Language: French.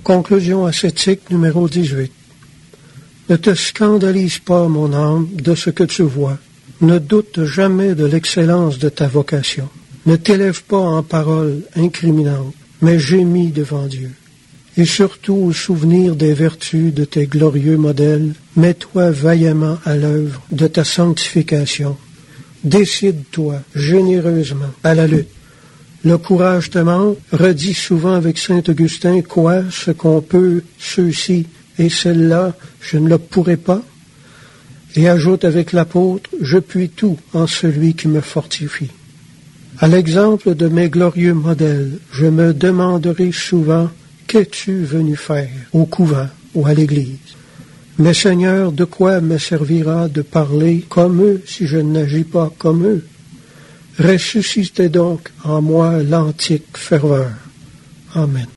Conclusion ascétique numéro 18. Ne te scandalise pas, mon âme, de ce que tu vois. Ne doute jamais de l'excellence de ta vocation. Ne t'élève pas en paroles incriminantes, mais gémis devant Dieu. Et surtout au souvenir des vertus de tes glorieux modèles, mets-toi vaillamment à l'œuvre de ta sanctification. Décide-toi généreusement à la lutte. Le courage te manque, redis souvent avec saint Augustin, quoi, ce qu'on peut, ceux-ci et celle-là, je ne le pourrai pas. Et ajoute avec l'apôtre, je puis tout en celui qui me fortifie. À l'exemple de mes glorieux modèles, je me demanderai souvent, qu'es-tu venu faire au couvent ou à l'église? Mais Seigneur, de quoi me servira de parler comme eux si je n'agis pas comme eux? Ressuscitez donc en moi l'antique ferveur. Amen.